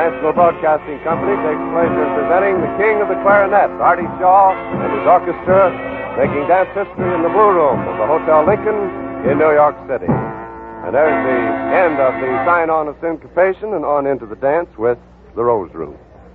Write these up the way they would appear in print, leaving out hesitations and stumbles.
National Broadcasting Company takes pleasure in presenting the king of the clarinet, Artie Shaw, and his orchestra, making dance history in the Blue Room of the Hotel Lincoln in New York City. And there's the end of the sign-on of syncopation and on into the dance with the Rose Room.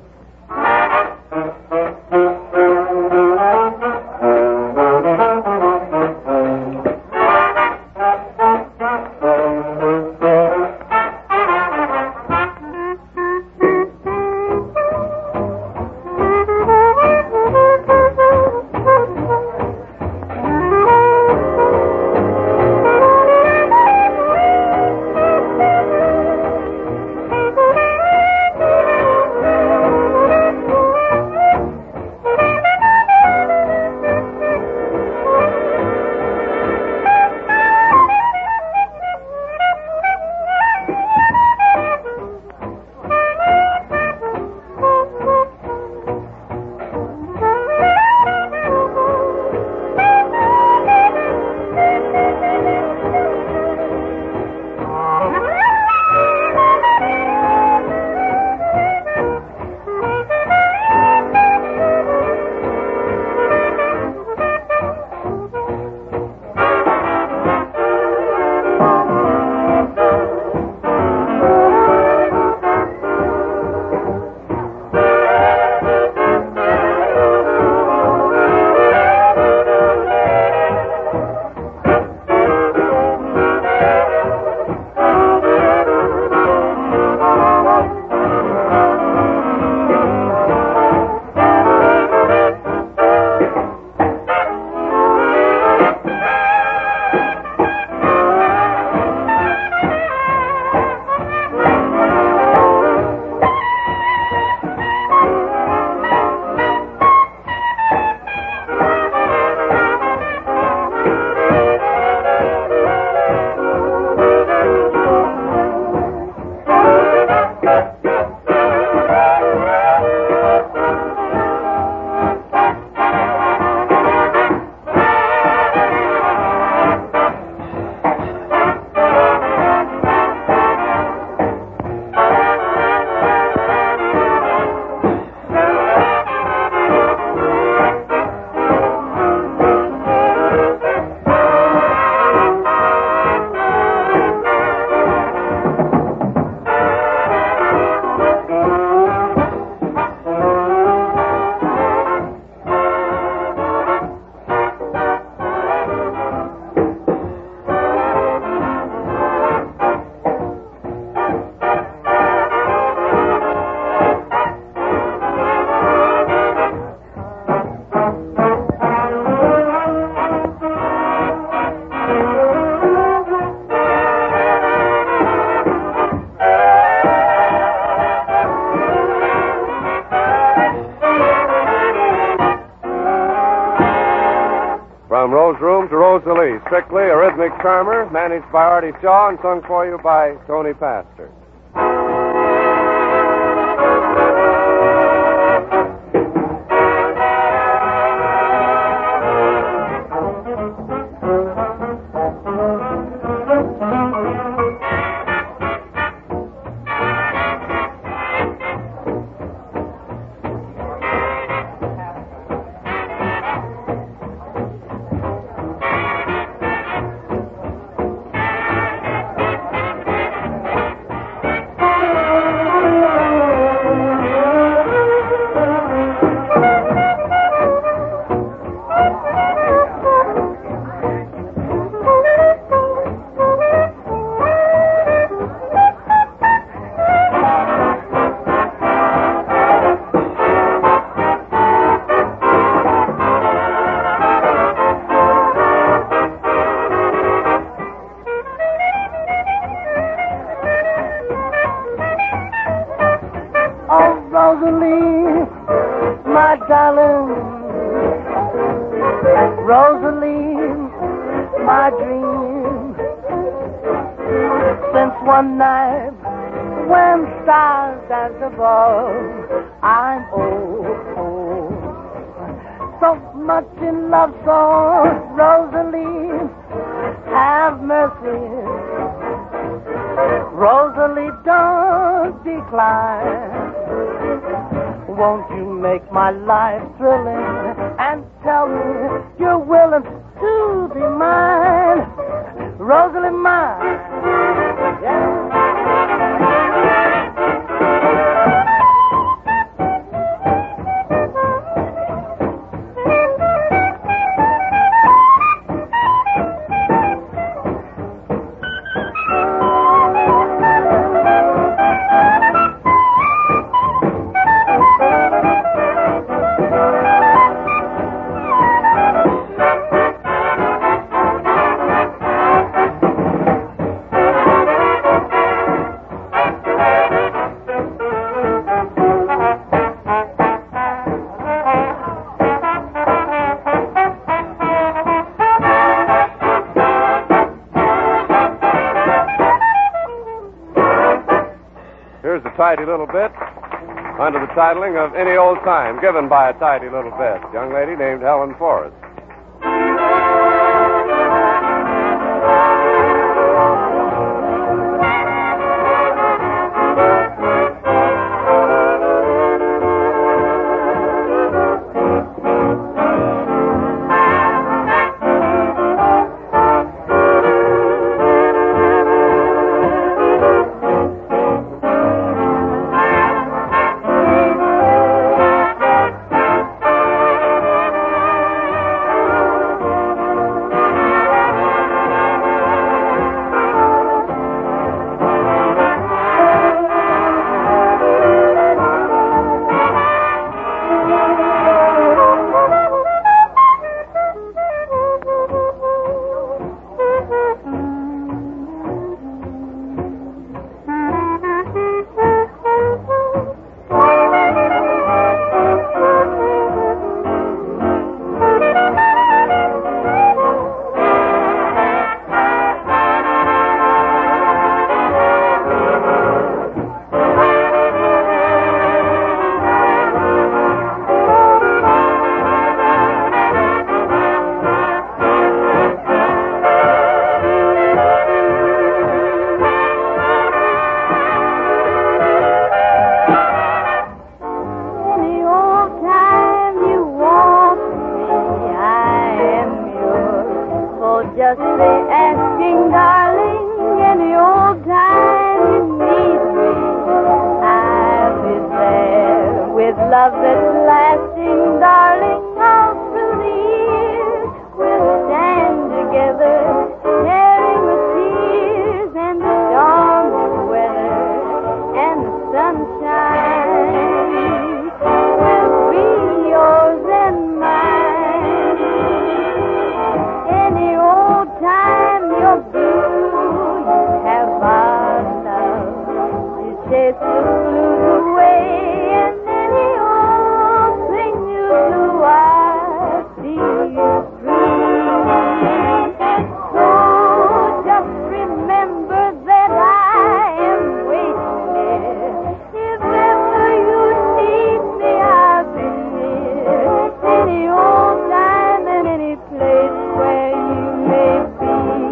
From Rose Room to Rosalie, strictly a rhythmic charmer, managed by Artie Shaw and sung for you by Tony Pastor. Rosalie, my darling, Rosalie, my dream. Since one night when stars dance above, I'm so much in love, so Rosalie, have mercy. Rosalie, don't decline. Won't you make my life thrilling and tell me you're willing to be mine? Rosalie, mine. Yeah. Here's a tidy little bit under the titling of Any Old Time, given by a tidy little bit. Young lady named Helen Forrest. Just say asking, darling, any old time you need me, I'll be there with love that's lasting, darling, all through the years. We'll stand together, sharing the tears and the stormy weather and the sunshine. We'll be yours and mine. Any old time you're blue, you have our love. You chase the blues away, and any old thing you do, I see you through. So just remember that I am waiting here. If ever you need me, I'll be near. Any old time and any place where you may be.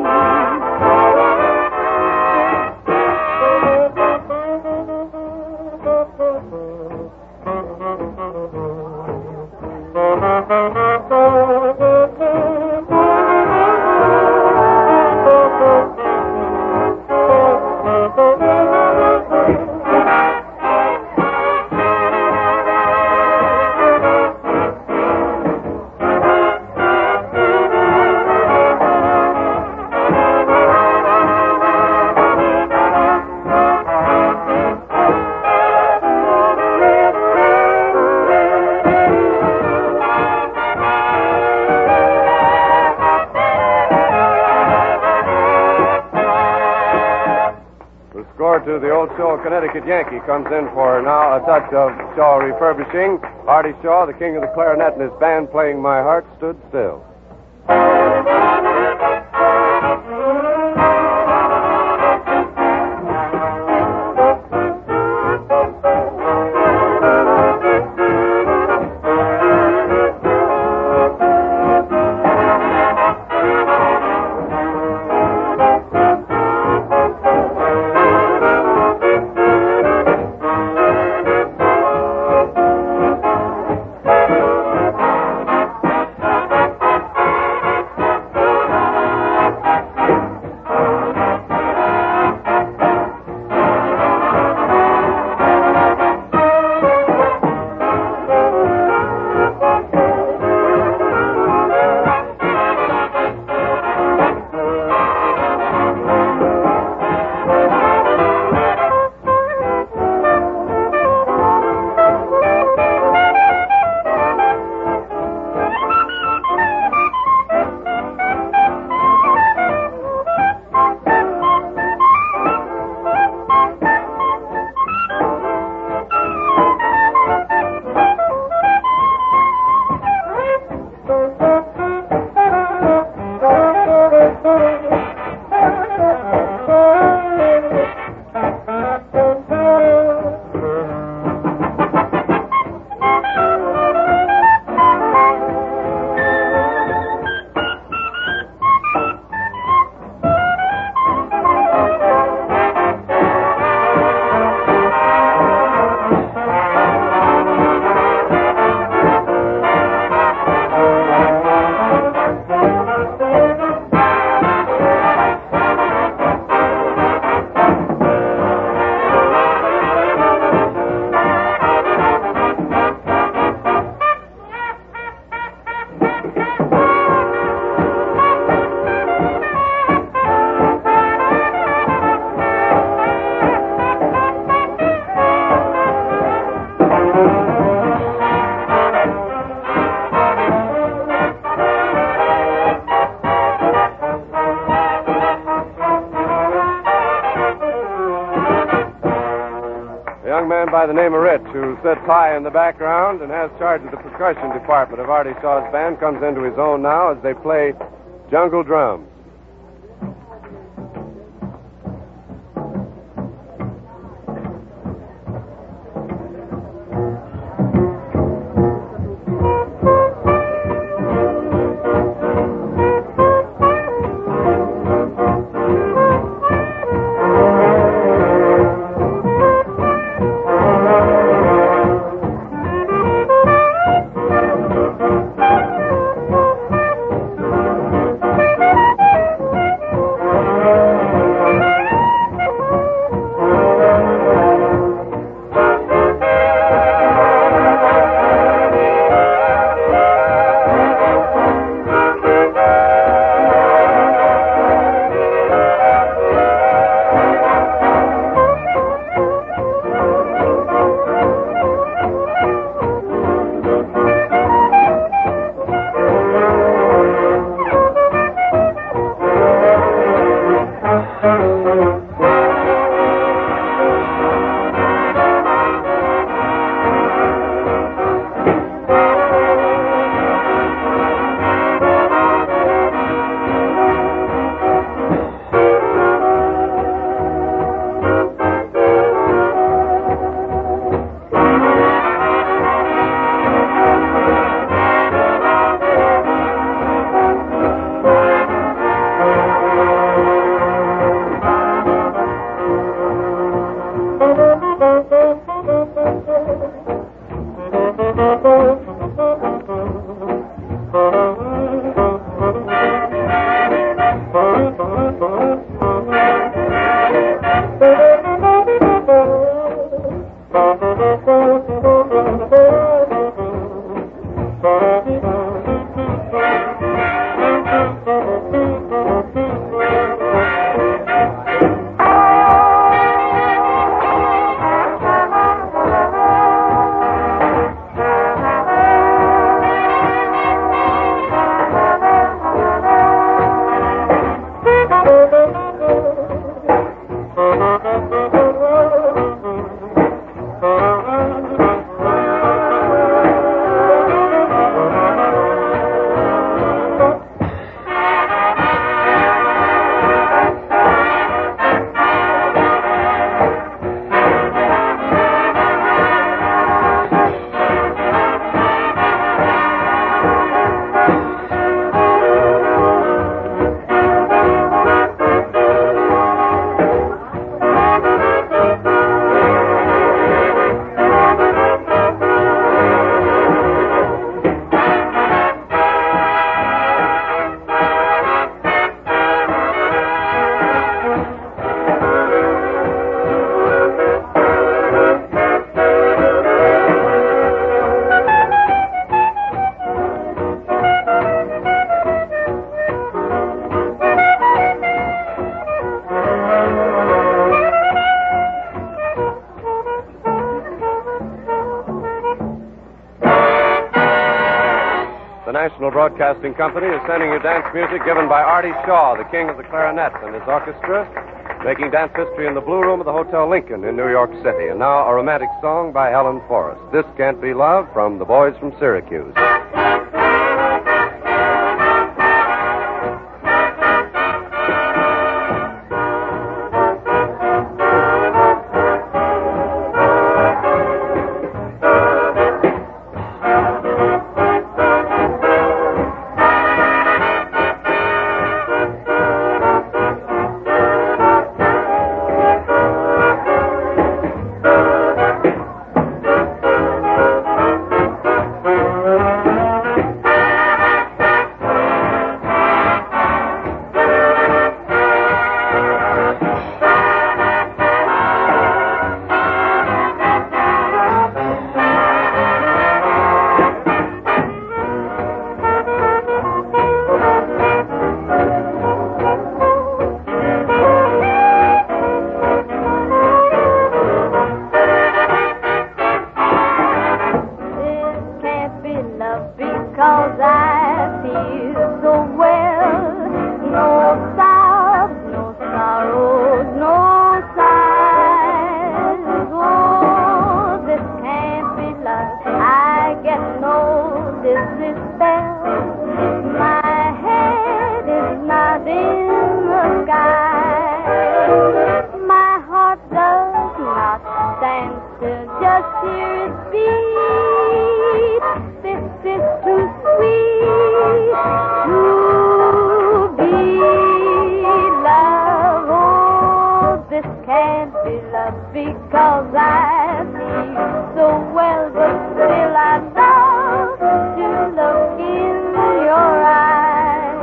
To the Old Show Connecticut Yankee comes in for now a touch of Shaw refurbishing. Artie Shaw, the king of the clarinet, and his band playing My Heart Stood Still. name of Rich, who sits high in the background and has charge of the percussion department of Artie Shaw's band, comes into his own now as they play jungle drums. National Broadcasting Company is sending you dance music given by Artie Shaw, the king of the clarinet, and his orchestra, making dance history in the Blue Room of the Hotel Lincoln in New York City. And now a romantic song by Helen Forrest. This Can't Be Love from the Boys from Syracuse. this spell? My head is not in the sky. My heart does not stand still, just hear it beat. This is too sweet to be love. Oh, this can't be love because I see you so well, but still I love to look in your eyes.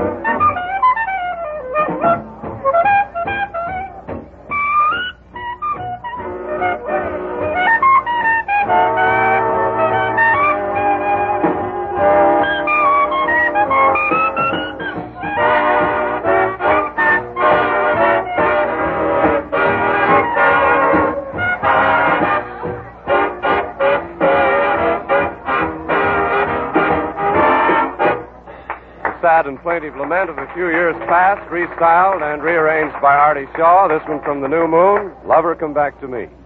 Sad and plaintive lament of a few years past, restyled and rearranged by Artie Shaw. This one from The New Moon, Lover Come Back to Me.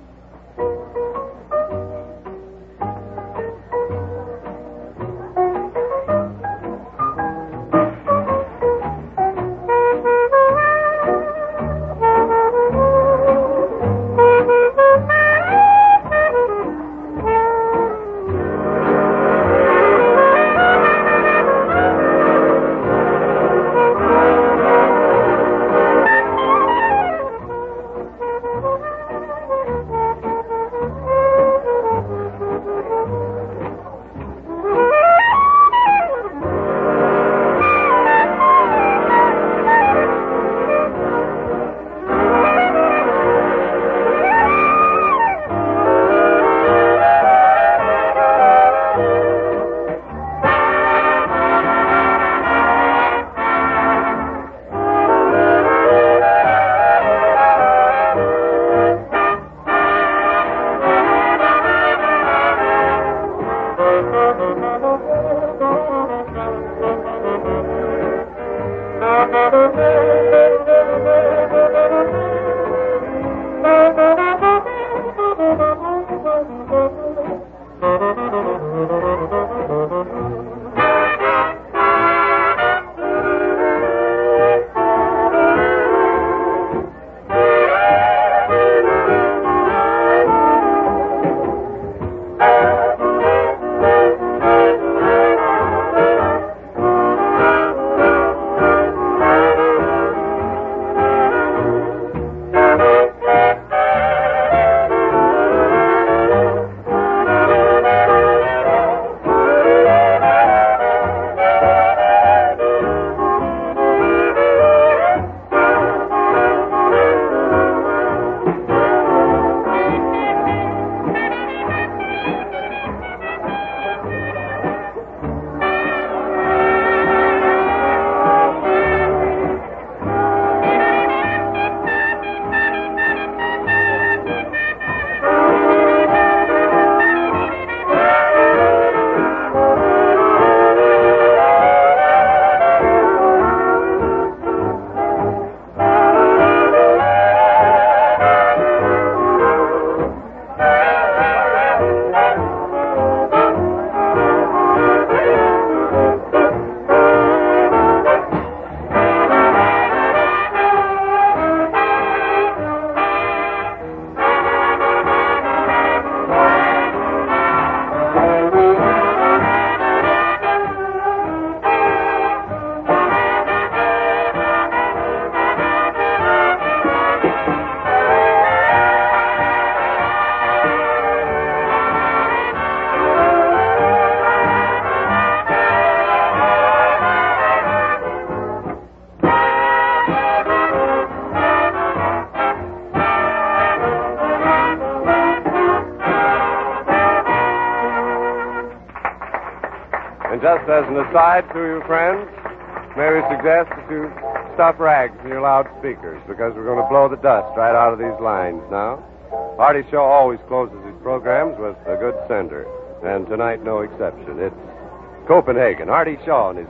Just as an aside to you friends, may we suggest that you stuff rags in your loudspeakers because we're going to blow the dust right out of these lines now. Artie Shaw always closes his programs with a good sender, and tonight no exception. It's Copenhagen. Artie Shaw and his...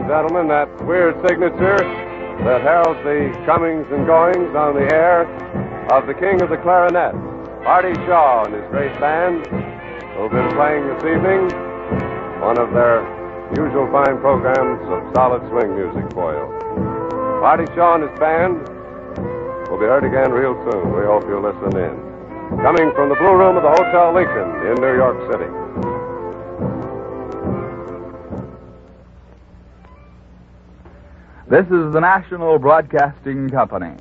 and gentlemen, that weird signature that heralds the comings and goings on the air of the king of the clarinet, Artie Shaw and his great band, who've been playing this evening one of their usual fine programs of solid swing music for you. Artie Shaw and his band will be heard again real soon. We hope you'll listen in. Coming from the Blue Room of the Hotel Lincoln in New York City. This is the National Broadcasting Company.